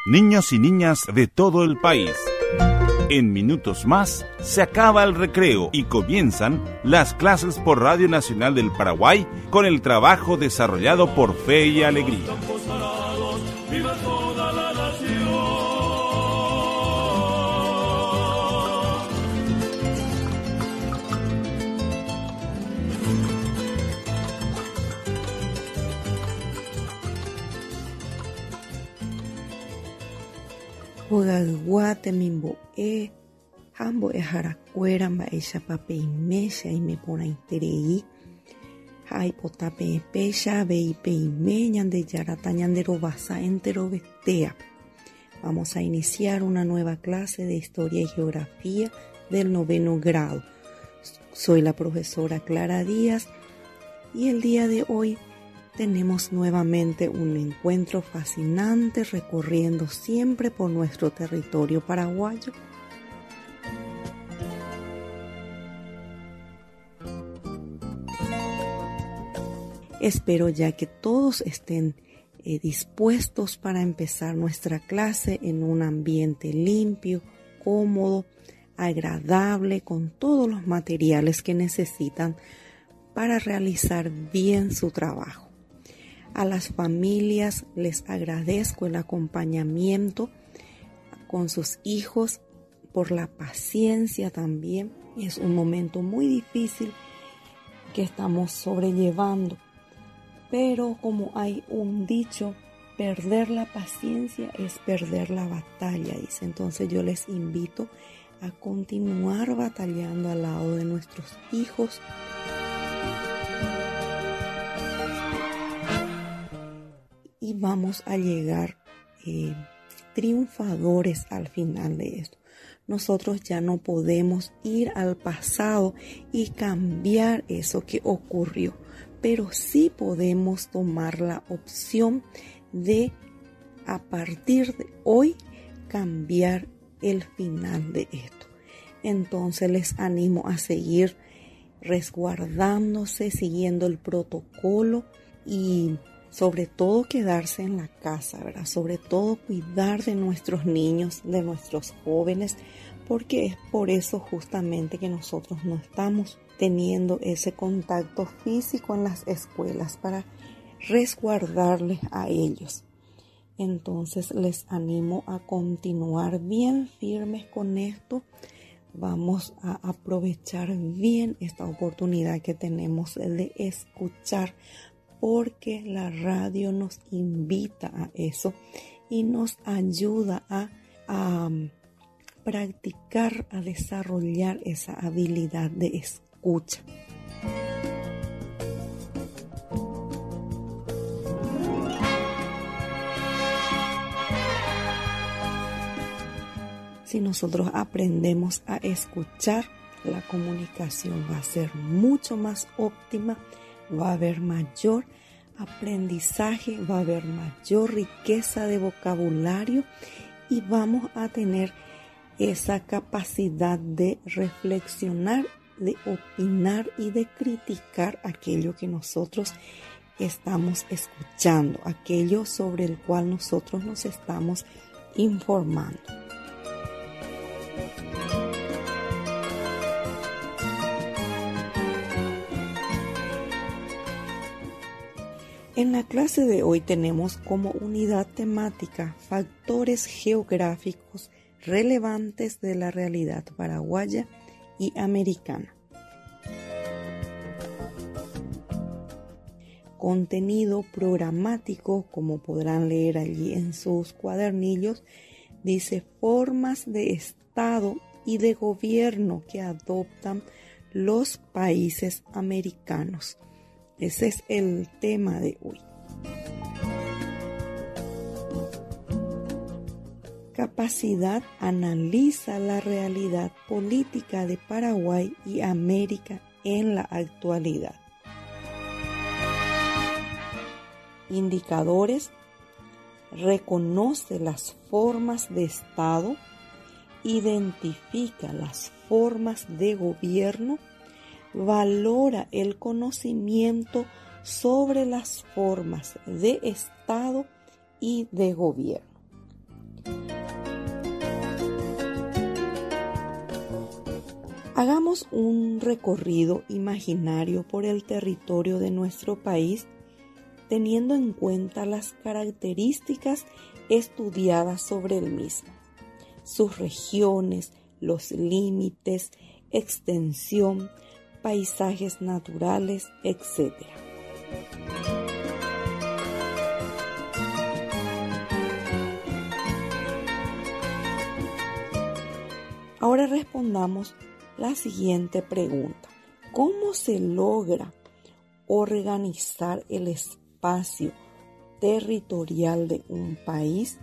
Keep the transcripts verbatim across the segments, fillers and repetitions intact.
niños y niñas de todo el país. En minutos más se acaba el recreo y comienzan las clases por Radio Nacional del Paraguay con el trabajo desarrollado por Fe y Alegría. Huagaguate mimbo'e, hambo'e harakuéra mba'éichapa peimécha imepórã iterei ha aipota peẽpéicha avei peime ñandejárata ñanderovasa enterovetéape. Vamos a iniciar una nueva clase de Historia y Geografía del noveno grado. Soy la profesora Clara Díaz y el día de hoy tenemos nuevamente un encuentro fascinante recorriendo siempre por nuestro territorio paraguayo. Espero ya que todos estén eh, dispuestos para empezar nuestra clase en un ambiente limpio, cómodo, agradable, con todos los materiales que necesitan para realizar bien su trabajo. A las familias les agradezco el acompañamiento con sus hijos, por la paciencia también. Es un momento muy difícil que estamos sobrellevando, pero como hay un dicho, perder la paciencia es perder la batalla, dice. Entonces yo les invito a continuar batallando al lado de nuestros hijos. Y vamos a llegar eh, triunfadores al final de esto. Nosotros ya no podemos ir al pasado y cambiar eso que ocurrió, pero sí podemos tomar la opción de, a partir de hoy, cambiar el final de esto. Entonces les animo a seguir resguardándose, siguiendo el protocolo y sobre todo quedarse en la casa, ¿verdad? Sobre todo cuidar de nuestros niños, de nuestros jóvenes, porque es por eso justamente que nosotros no estamos teniendo ese contacto físico en las escuelas para resguardarles a ellos. Entonces les animo a continuar bien firmes con esto. Vamos a aprovechar bien esta oportunidad que tenemos de escuchar, porque la radio nos invita a eso y nos ayuda a, a practicar, a desarrollar esa habilidad de escucha. Si nosotros aprendemos a escuchar, la comunicación va a ser mucho más óptima. Va a haber mayor aprendizaje, va a haber mayor riqueza de vocabulario y vamos a tener esa capacidad de reflexionar, de opinar y de criticar aquello que nosotros estamos escuchando, aquello sobre el cual nosotros nos estamos informando. En la clase de hoy tenemos como unidad temática factores geográficos relevantes de la realidad paraguaya y americana. Contenido programático, como podrán leer allí en sus cuadernillos, dice formas de Estado y de gobierno que adoptan los países americanos. Ese es el tema de hoy. Capacidad analiza la realidad política de Paraguay y América en la actualidad. Indicadores: reconoce las formas de Estado, identifica las formas de gobierno, valora el conocimiento sobre las formas de Estado y de gobierno. Hagamos un recorrido imaginario por el territorio de nuestro país, teniendo en cuenta las características estudiadas sobre el mismo, sus regiones, los límites, extensión, paisajes naturales, etcétera. Ahora respondamos la siguiente pregunta. ¿Cómo se logra organizar el espacio territorial de un país?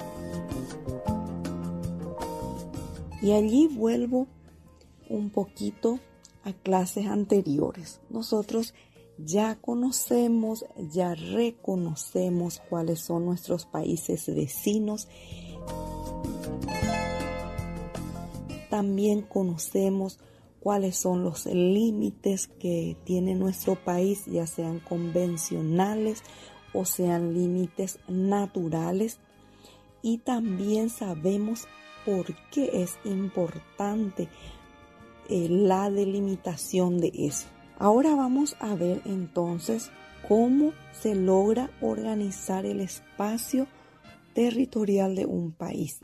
Y allí vuelvo un poquito a clases anteriores. Nosotros ya conocemos, ya reconocemos cuáles son nuestros países vecinos. También conocemos cuáles son los límites que tiene nuestro país, ya sean convencionales o sean límites naturales. Y también sabemos por qué es importante eh, la delimitación de eso. Ahora vamos a ver entonces cómo se logra organizar el espacio territorial de un país.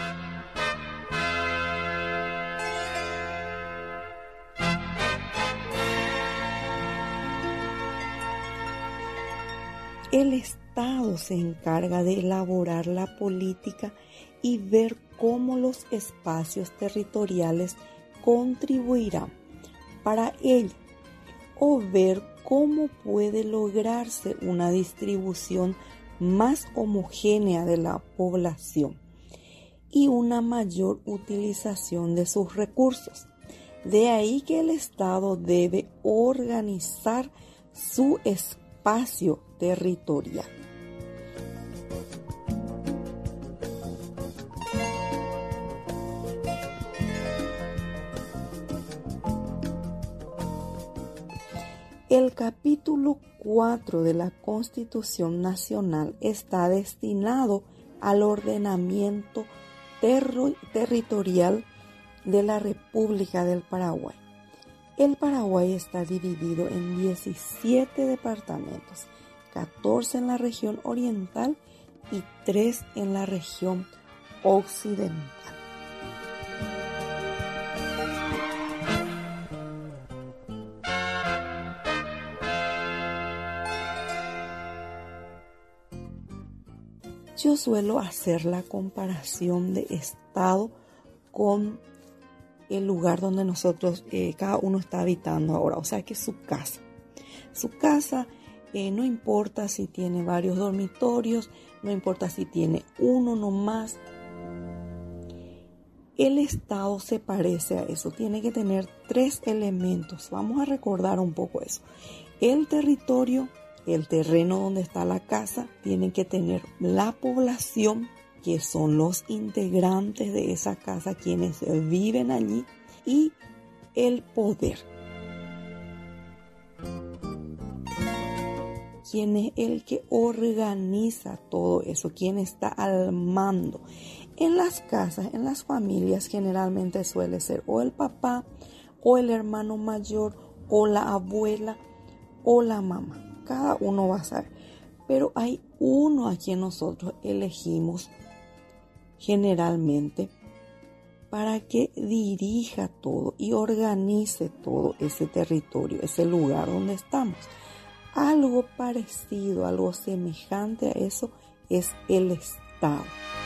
El Estado se encarga de elaborar la política y ver cómo los espacios territoriales contribuirán para ello, o ver cómo puede lograrse una distribución más homogénea de la población y una mayor utilización de sus recursos. De ahí que el Estado debe organizar su espacio territorial. El capítulo cuatro de la Constitución Nacional está destinado al ordenamiento terro- territorial de la República del Paraguay. El Paraguay está dividido en diecisiete departamentos, catorce en la región oriental y tres en la región occidental. Yo suelo hacer la comparación de estado con el lugar donde nosotros, eh, cada uno está habitando ahora, o sea que es su casa. Su casa eh, no importa si tiene varios dormitorios, no importa si tiene uno nomás. El estado se parece a eso, tiene que tener tres elementos. Vamos a recordar un poco eso. El territorio, el terreno donde está la casa, tiene que tener la población, que son los integrantes de esa casa, quienes viven allí, y el poder, quien es el que organiza todo eso, quien está al mando. En las casas, en las familias, generalmente suele ser o el papá, o el hermano mayor, o la abuela, o la mamá. Cada uno va a saber, pero hay uno a quien nosotros elegimos generalmente para que dirija todo y organice todo ese territorio, ese lugar donde estamos. Algo parecido, algo semejante a eso es el Estado.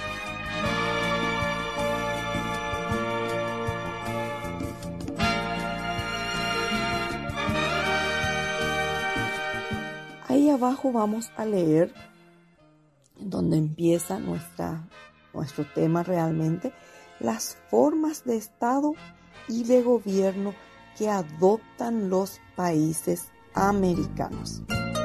Ahí abajo vamos a leer donde empieza nuestra, nuestro tema realmente, las formas de Estado y de gobierno que adoptan los países americanos.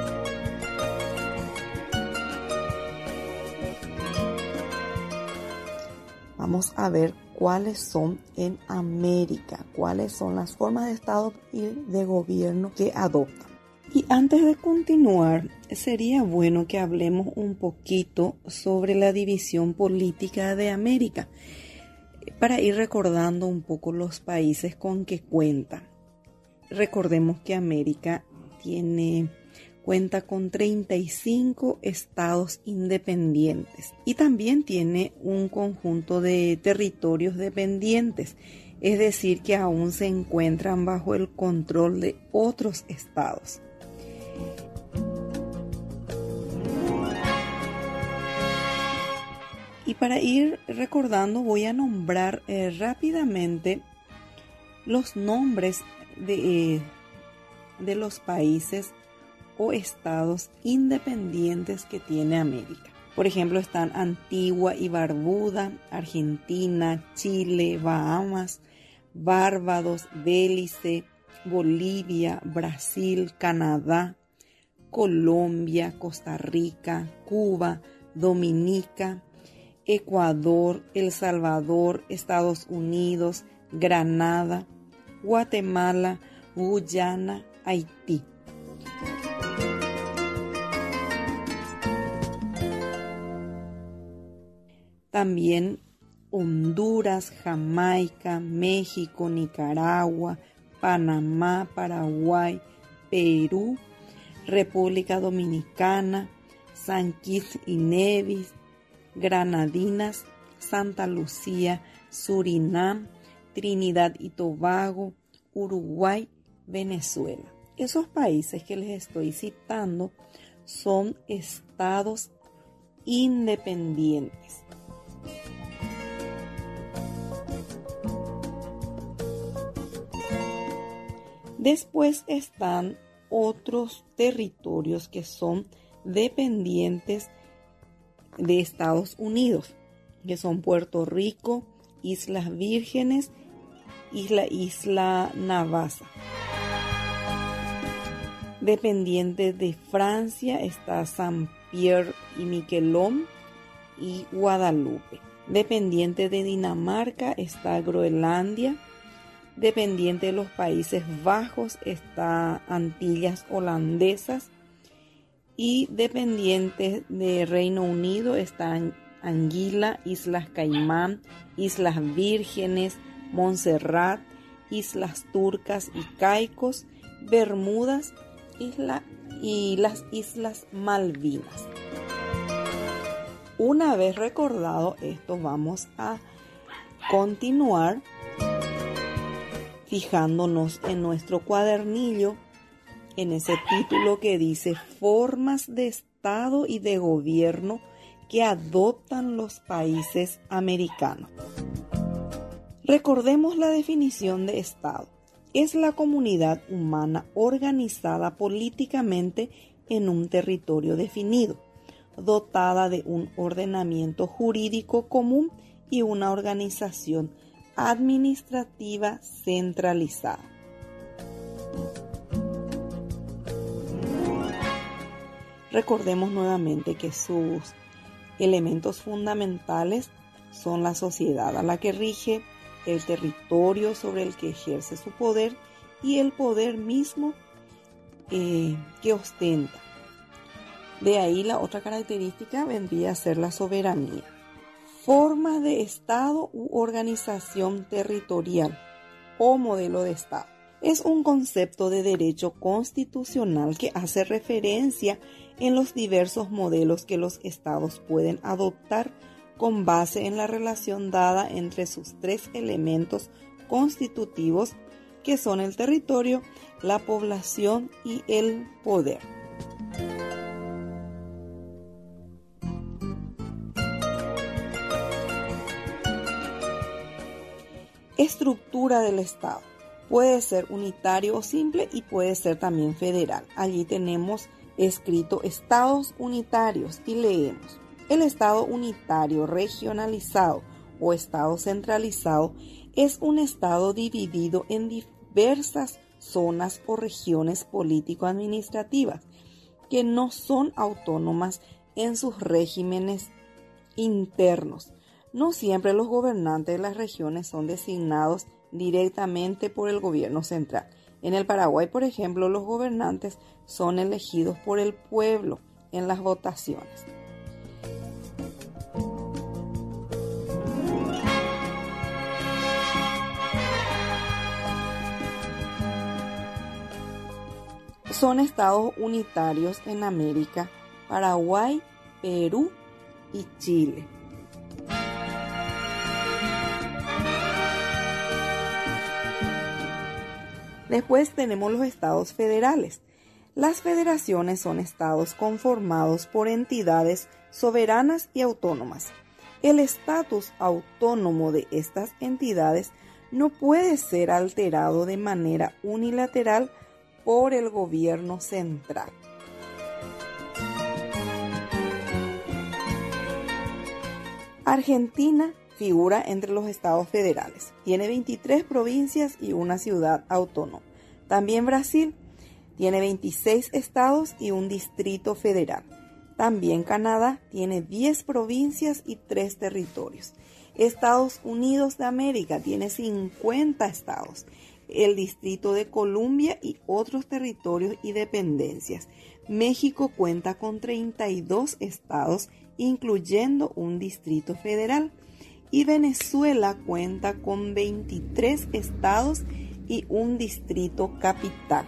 Vamos a ver cuáles son en América, cuáles son las formas de Estado y de gobierno que adoptan. Y antes de continuar, sería bueno que hablemos un poquito sobre la división política de América. para ir recordando un poco los países con que cuenta. Recordemos que América tiene, cuenta con treinta y cinco estados independientes y también tiene un conjunto de territorios dependientes, es decir, que aún se encuentran bajo el control de otros estados. Y para ir recordando voy a nombrar eh, rápidamente los nombres de, eh, de los países o estados independientes que tiene América. Por ejemplo, están Antigua y Barbuda, Argentina, Chile, Bahamas, Barbados, Belice, Bolivia, Brasil, Canadá, Colombia, Costa Rica, Cuba, Dominica, Ecuador, El Salvador, Estados Unidos, Granada, Guatemala, Guyana, Haití. También Honduras, Jamaica, México, Nicaragua, Panamá, Paraguay, Perú, República Dominicana, San Kitts y Nevis, Granadinas, Santa Lucía, Surinam, Trinidad y Tobago, Uruguay, Venezuela. Esos países que les estoy citando son estados independientes. Después están otros territorios que son dependientes de Estados Unidos, que son Puerto Rico, Islas Vírgenes y la isla Navassa. Dependiente de Francia está Saint-Pierre y Miquelon y Guadalupe. Dependiente de Dinamarca está Groenlandia. Dependiente de los Países Bajos está Antillas Holandesas. Y dependientes de Reino Unido están Anguila, Islas Caimán, Islas Vírgenes, Montserrat, Islas Turcas y Caicos, Bermudas isla, y las Islas Malvinas. Una vez recordado esto, vamos a continuar fijándonos en nuestro cuadernillo, en ese título que dice Formas de Estado y de Gobierno que adoptan los países americanos. Recordemos la definición de Estado. Es la comunidad humana organizada políticamente en un territorio definido, dotada de un ordenamiento jurídico común y una organización administrativa centralizada. Recordemos nuevamente que sus elementos fundamentales son la sociedad a la que rige, el territorio sobre el que ejerce su poder y el poder mismo eh, que ostenta. De ahí la otra característica vendría a ser la soberanía. Formas de Estado u organización territorial o modelo de Estado. Es un concepto de derecho constitucional que hace referencia en los diversos modelos que los estados pueden adoptar con base en la relación dada entre sus tres elementos constitutivos, que son el territorio, la población y el poder. Estructura del Estado. Puede ser unitario o simple y puede ser también federal. Allí tenemos escrito estados unitarios y leemos: el estado unitario regionalizado o estado centralizado es un estado dividido en diversas zonas o regiones político-administrativas que no son autónomas en sus regímenes internos. No siempre los gobernantes de las regiones son designados directamente por el gobierno central. En el Paraguay, por ejemplo, los gobernantes son elegidos por el pueblo en las votaciones. son estados unitarios en América: Paraguay, Perú y Chile. Después tenemos los estados federales. Las federaciones son estados conformados por entidades soberanas y autónomas. El estatus autónomo de estas entidades no puede ser alterado de manera unilateral por el gobierno central. Argentina figura entre los estados federales. Tiene veintitrés provincias y una ciudad autónoma. También Brasil tiene veintiséis estados y un distrito federal. También Canadá tiene diez provincias y tres territorios. Estados Unidos de América tiene cincuenta estados. El Distrito de Columbia y otros territorios y dependencias. México cuenta con treinta y dos estados, incluyendo un distrito federal. Y Venezuela cuenta con veintitrés estados y un distrito capital.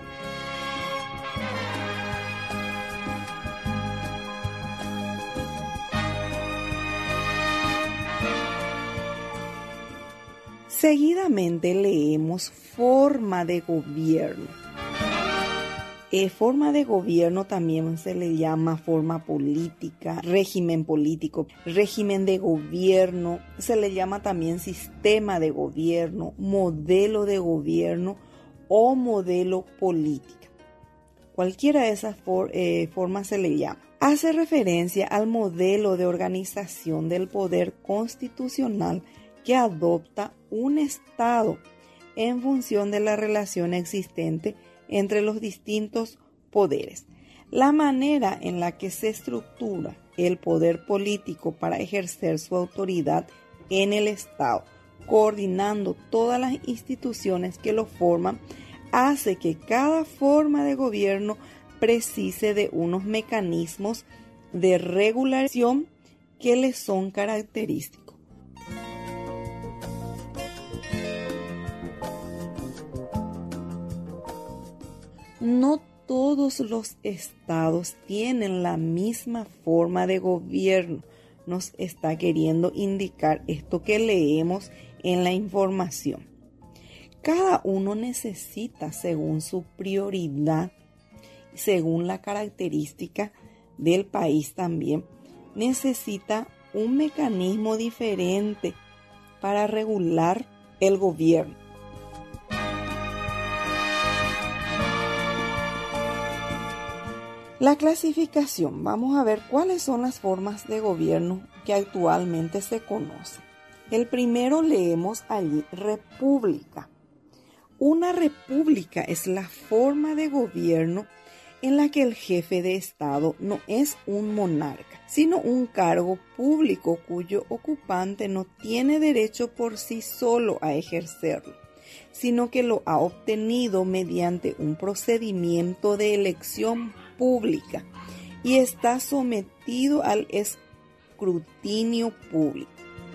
Seguidamente leemos forma de gobierno. Eh, forma de gobierno también se le llama forma política, régimen político, régimen de gobierno, se le llama también sistema de gobierno, modelo de gobierno o modelo política. Cualquiera de esas for, eh, formas se le llama. Hace referencia al modelo de organización del poder constitucional que adopta un Estado en función de la relación existente entre los distintos poderes. La manera en la que se estructura el poder político para ejercer su autoridad en el Estado, coordinando todas las instituciones que lo forman, hace que cada forma de gobierno precise de unos mecanismos de regulación que le son característicos. No todos los estados tienen la misma forma de gobierno. Nos está queriendo indicar esto que leemos en la información. Cada uno necesita, según su prioridad, según la característica del país también, necesita un mecanismo diferente para regular el gobierno. La clasificación. Vamos a ver cuáles son las formas de gobierno que actualmente se conocen. El primero leemos allí, república. Una república es la forma de gobierno en la que el jefe de Estado no es un monarca, sino un cargo público cuyo ocupante no tiene derecho por sí solo a ejercerlo, sino que lo ha obtenido mediante un procedimiento de elección pública y está sometido al escrutinio público.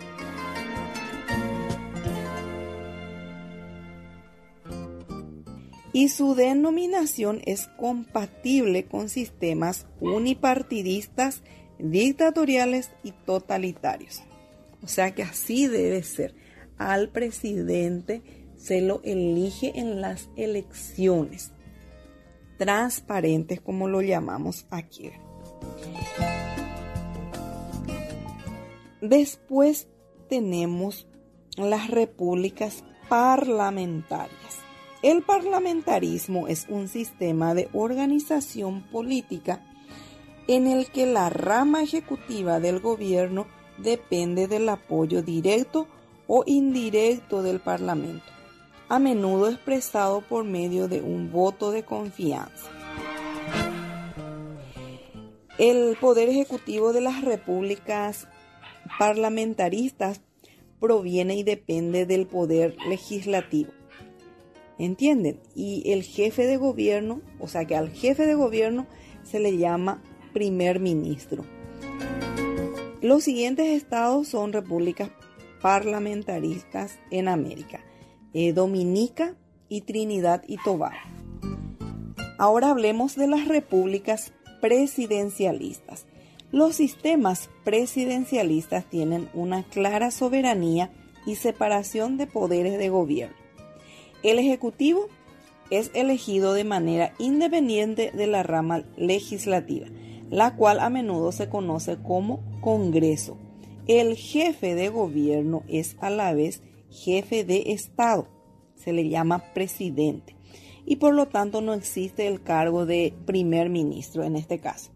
Y su denominación es compatible con sistemas unipartidistas, dictatoriales y totalitarios. O sea que así debe ser. Al presidente se lo elige en las elecciones transparentes, como lo llamamos aquí. Después tenemos las repúblicas parlamentarias. El parlamentarismo es un sistema de organización política en el que la rama ejecutiva del gobierno depende del apoyo directo o indirecto del Parlamento, a menudo expresado por medio de un voto de confianza. El poder ejecutivo de las repúblicas parlamentaristas proviene y depende del poder legislativo. ¿Entienden? Y el jefe de gobierno, o sea que al jefe de gobierno se le llama primer ministro. Los siguientes estados son repúblicas parlamentaristas en América: eh, Dominica y Trinidad y Tobago. Ahora hablemos de las repúblicas presidencialistas. Los sistemas presidencialistas tienen una clara soberanía y separación de poderes de gobierno. El Ejecutivo es elegido de manera independiente de la rama legislativa, la cual a menudo se conoce como Congreso. El jefe de gobierno es a la vez jefe de Estado, se le llama presidente, y por lo tanto no existe el cargo de primer ministro en este caso.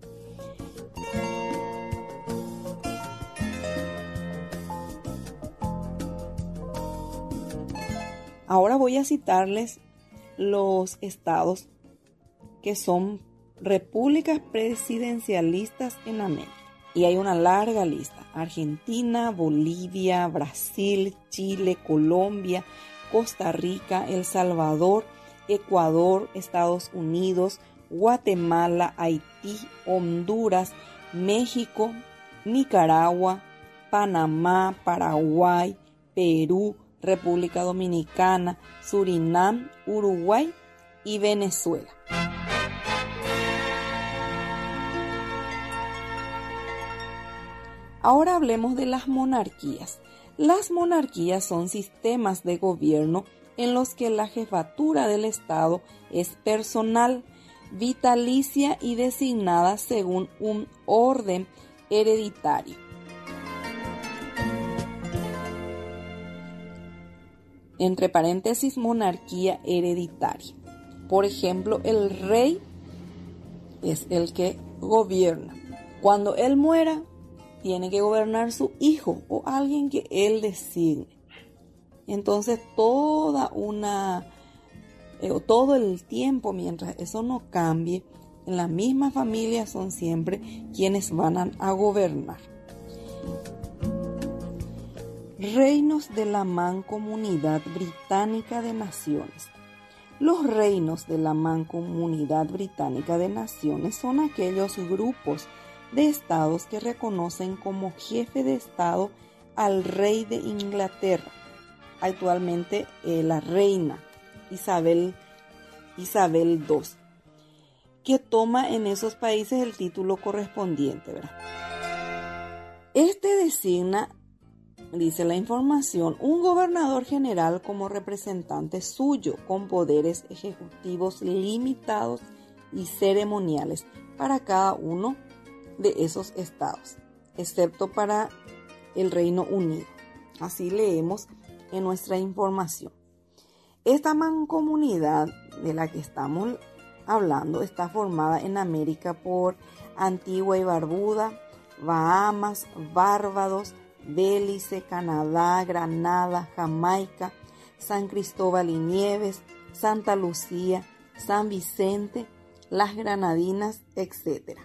Ahora voy a citarles los estados que son repúblicas presidencialistas en América. Y hay una larga lista: Argentina, Bolivia, Brasil, Chile, Colombia, Costa Rica, El Salvador, Ecuador, Estados Unidos, Guatemala, Haití, Honduras, México, Nicaragua, Panamá, Paraguay, Perú, República Dominicana, Surinam, Uruguay y Venezuela. Ahora hablemos de las monarquías. Las monarquías son sistemas de gobierno en los que la jefatura del Estado es personal, vitalicia y designada según un orden hereditario. Entre paréntesis, monarquía hereditaria. Por ejemplo, el rey es el que gobierna. Cuando él muera, tiene que gobernar su hijo o alguien que él designe. Entonces, toda una, eh, todo el tiempo, mientras eso no cambie, en la misma familia son siempre quienes van a gobernar. Reinos de la Mancomunidad Británica de Naciones. Los reinos de la Mancomunidad Británica de Naciones son aquellos grupos de estados que reconocen como jefe de estado al rey de Inglaterra, actualmente eh, la reina Isabel, Isabel segunda, que toma en esos países el título correspondiente, ¿verdad? Este designa, dice la información, un gobernador general como representante suyo, con poderes ejecutivos limitados y ceremoniales para cada uno de esos estados, excepto para el Reino Unido. Así leemos en nuestra información. Esta mancomunidad de la que estamos hablando está formada en América por Antigua y Barbuda, Bahamas, Barbados, Belice, Canadá, Granada, Jamaica, San Cristóbal y Nieves, Santa Lucía, San Vicente, las Granadinas, etcétera.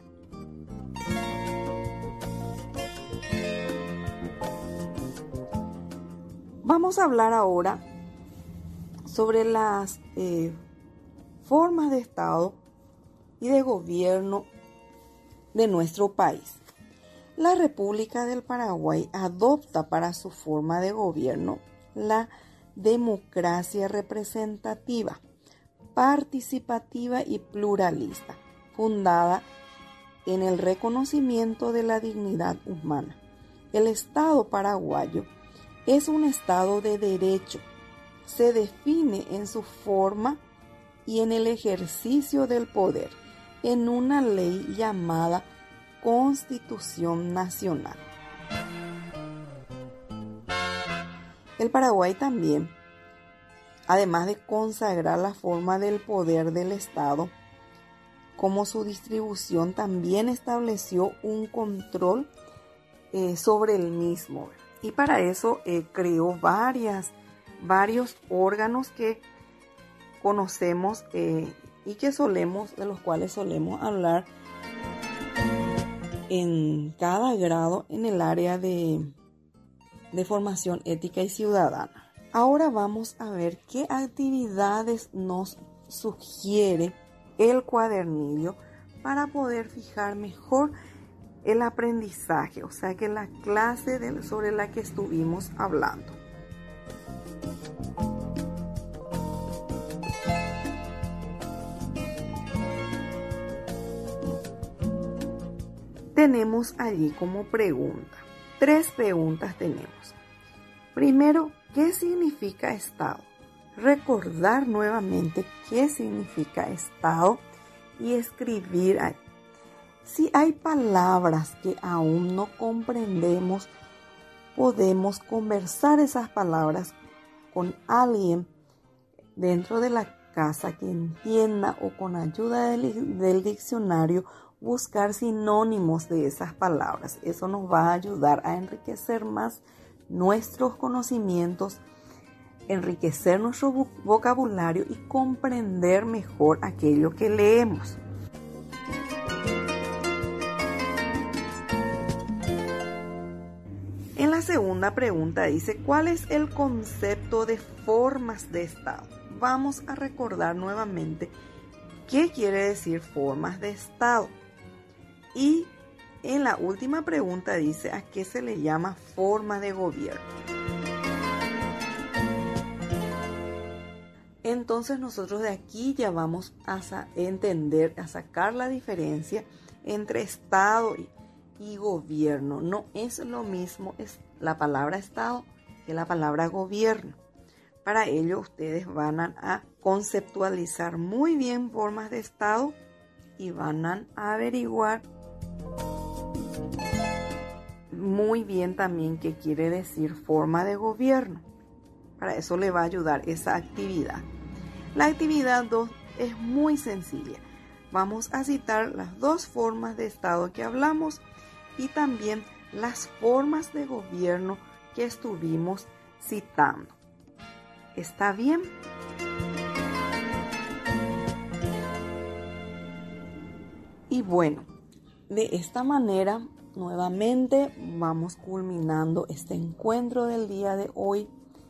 Vamos a hablar ahora sobre las eh, formas de Estado y de gobierno de nuestro país. La República del Paraguay adopta para su forma de gobierno la democracia representativa, participativa y pluralista, fundada en el reconocimiento de la dignidad humana. El Estado paraguayo es un Estado de derecho. Se define en su forma y en el ejercicio del poder en una ley llamada Constitución Nacional. El Paraguay también, además de consagrar la forma del poder del Estado como su distribución, también estableció un control eh, sobre el mismo. Y para eso eh, creó varias, varios órganos que conocemos eh, y que solemos, de los cuales solemos hablar en cada grado en el área de, de formación ética y ciudadana. Ahora vamos a ver qué actividades nos sugiere el cuadernillo para poder fijar mejor el aprendizaje, o sea que la clase de, sobre la que estuvimos hablando. tenemos allí como pregunta. Tres preguntas tenemos. Primero, ¿qué significa estado? Recordar nuevamente qué significa estado y escribir ahí. Si hay palabras que aún no comprendemos, podemos conversar esas palabras con alguien dentro de la casa que entienda, o con ayuda del, del diccionario buscar sinónimos de esas palabras. Eso nos va a ayudar a enriquecer más nuestros conocimientos, enriquecer nuestro vocabulario y comprender mejor aquello que leemos. En la segunda pregunta dice, ¿cuál es el concepto de formas de estado? Vamos a recordar nuevamente qué quiere decir formas de estado. Y en la última pregunta dice, ¿a qué se le llama forma de gobierno? Entonces nosotros de aquí ya vamos a entender, a sacar la diferencia entre estado y, y gobierno. No es lo mismo es la palabra estado que la palabra gobierno. Para ello ustedes van a conceptualizar muy bien formas de estado y van a averiguar muy bien también qué quiere decir forma de gobierno. Para eso le va a ayudar esa actividad. La actividad dos es muy sencilla. Vamos a citar las dos formas de estado que hablamos y también las formas de gobierno que estuvimos citando. ¿Está bien? Y bueno, de esta manera nuevamente vamos culminando este encuentro del día de hoy.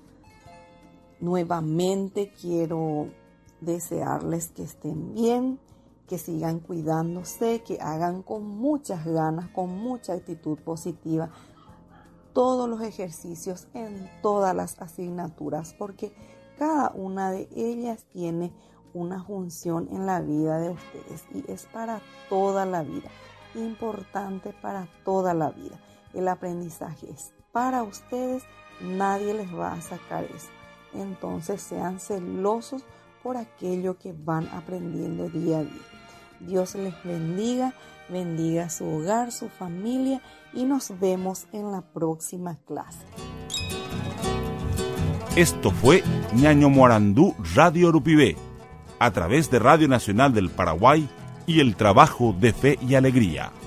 Nuevamente quiero desearles que estén bien, que sigan cuidándose, que hagan con muchas ganas, con mucha actitud positiva todos los ejercicios en todas las asignaturas, porque cada una de ellas tiene una función en la vida de ustedes y es para toda la vida, importante para toda la vida. El aprendizaje es para ustedes, nadie les va a sacar eso. Entonces sean celosos por aquello que van aprendiendo día a día. Dios les bendiga, bendiga su hogar, su familia y nos vemos en la próxima clase. Esto fue Ñaño Morandú Radio Urupibé, a través de Radio Nacional del Paraguay y el trabajo de fe y alegría.